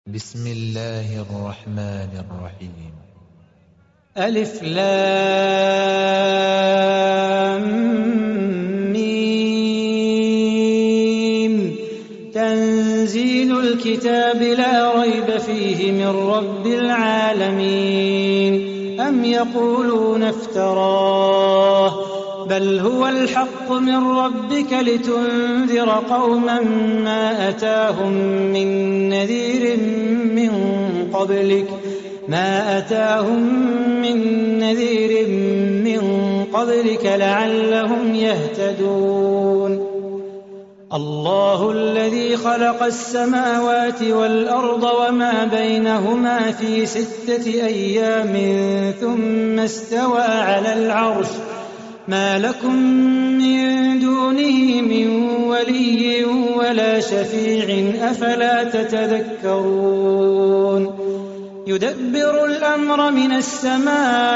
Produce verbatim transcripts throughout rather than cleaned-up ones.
بسم الله الرحمن الرحيم. ألف لام ميم. تنزيل الكتاب لا ريب فيه من رب العالمين. أم يقولون افتراه بل هو الحق من ربك لتنذر قوما ما أتاهم من نذير من قبلك ما أتاهم من نذير من قبلك لعلهم يهتدون. الله الذي خلق السماوات والأرض وما بينهما في ستة أيام ثم استوى على العرش ما لكم من دونه من ولي ولا شفيع أفلا تتذكرون. يدبر الأمر من السماء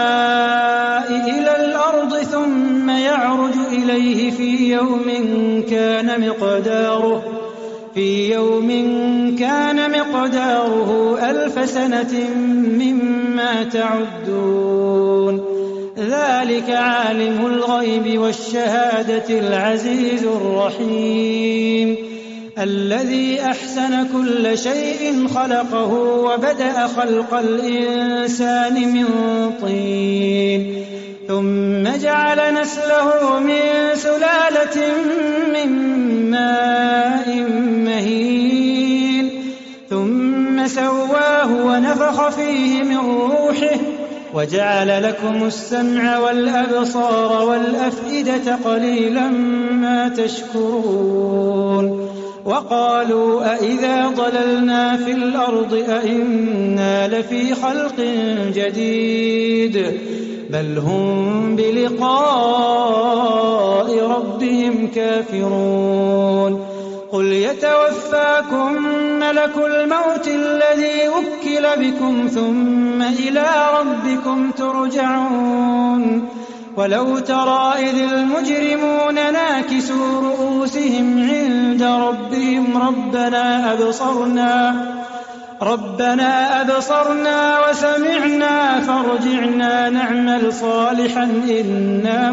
إلى الأرض ثم يعرج إليه في يوم كان مقداره في يوم كان مقداره ألف سنة مما تعدون. ذلك عالم الغيب والشهادة العزيز الرحيم الذي أحسن كل شيء خلقه وبدأ خلق الإنسان من طين ثم جعل نسله من سلالة من ماء مهين ثم سواه ونفخ فيه من روحه وجعل لكم السمع والأبصار والأفئدة قليلا ما تشكرون. وقالوا أإذا ضللنا في الأرض أإنا لفي خلق جديد بل هم بلقاء ربهم كافرون. قل يتوفاكم ملك الموت الذي وكل بكم ثم إلى ربكم ترجعون. ولو ترى إذ المجرمون ناكسوا رؤوسهم عند ربهم ربنا أبصرنا ربنا أبصرنا وسمعنا فارجعنا نعمل صالحا إنا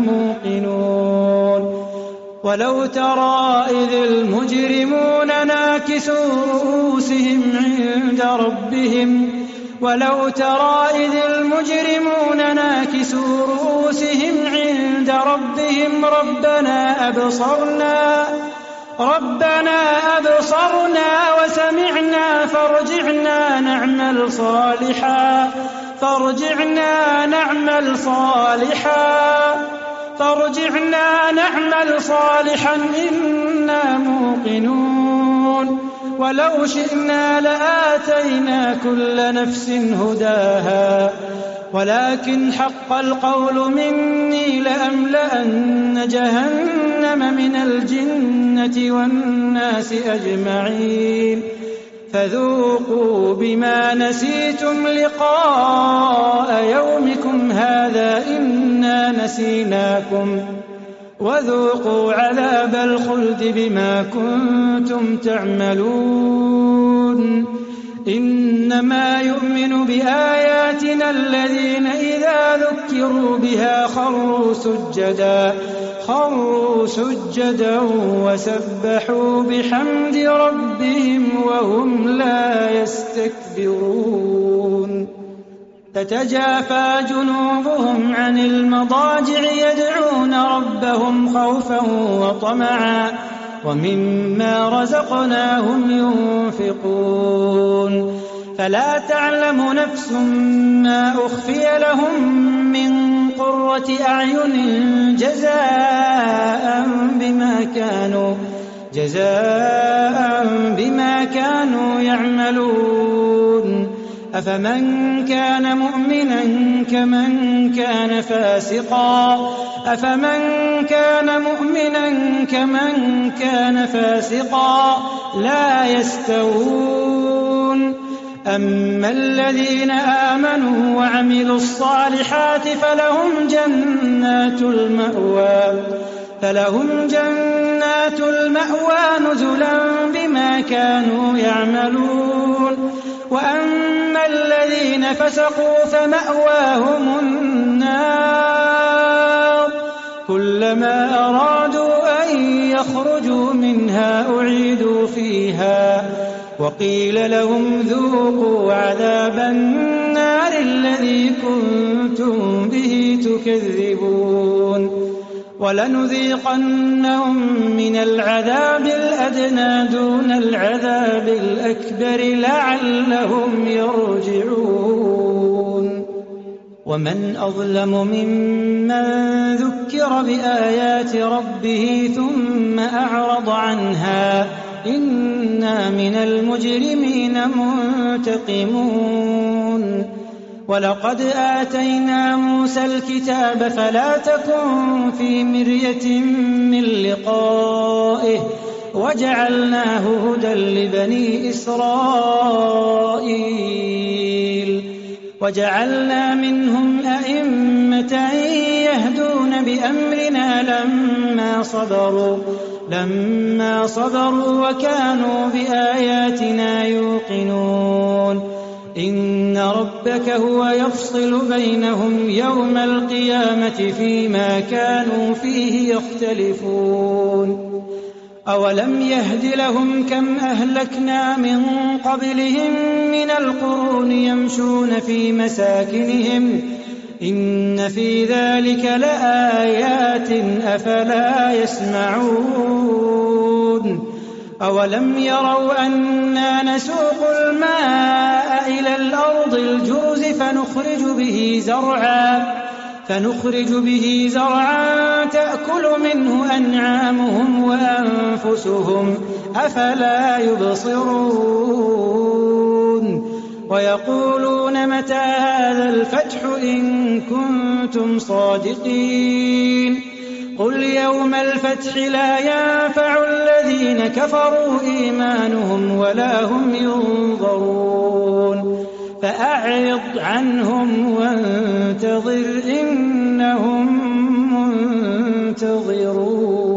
موقنون. ولو ترى إذ المجرمون ناكسوا رؤوسهم عند ربهم ولو ترى إذ المجرمون ناكسوا رؤوسهم عند ربهم ربنا أبصرنا ربنا أبصرنا وسمعنا فارجعنا نعمل صالحا فارجعنا نعمل صالحا فارجعنا نعمل صالحا إنا موقنون. ولو شئنا لآتينا كل نفس هداها ولكن حق القول مني لأملأن جهنم من الجنة والناس أجمعين. فذوقوا بما نسيتم لقاء يومكم هذا إنا نسيناكم وذوقوا عذاب الخلد بما كنتم تعملون. إنما يؤمن بآياتنا الذين إذا ذكروا بها خروا سجدا خروا سجدا وسبحوا بحمد ربهم وهم لا يستكبرون. تتجافى جنوبهم عن المضاجع يدعون ربهم خوفا وطمعا ومما رزقناهم ينفقون. فلا تعلم نفس ما أخفي لهم من قرة أعين جزاء بما كانوا جزاء بما كانوا يعملون. أفمن كان مؤمنا كمن كان فاسقا أفمن كان مؤمنا كمن كان فاسقا لا يستوون. أما الذين آمنوا وعملوا الصالحات فلهم جنات المأوى فلهم جنات المأوى نزلا بما كانوا يعملون فسقوا فمأواهم النار كلما أرادوا أن يخرجوا منها أعيدوا فيها وقيل لهم ذوقوا عذاب النار الذي كنتم به تكذبون ولنذيقنهم من العذاب الأدنى دون العذاب الأكبر لعلهم يرجعون ومن أظلم ممن ذكر بآيات ربه ثم أعرض عنها إنا من المجرمين منتقمون ولقد آتينا موسى الكتاب فلا تكن في مرية من لقائه وجعلناه هدى لبني إسرائيل وجعلنا منهم أئمة يهدون بأمرنا لما صبروا لما صبروا وكانوا بآياتنا يوقنون إن ربك هو يفصل بينهم يوم القيامة فيما كانوا فيه يختلفون أولم يهد لهم كم أهلكنا من قبلهم من القرون يمشون في مساكنهم إن في ذلك لآيات أفلا يسمعون أولم يروا أنا نسوق الماء إلى الأرض الجرز فنخرج به زرعا فنخرج به زرعا تأكل منه أنعامهم وأنفسهم أفلا يبصرون ويقولون متى هذا الفتح إن كنتم صادقين قل يوم الفتح لا ينفع الذين كفروا إيمانهم ولا هم ينظرون فأعرض عنهم وانتظر إنهم منتظرون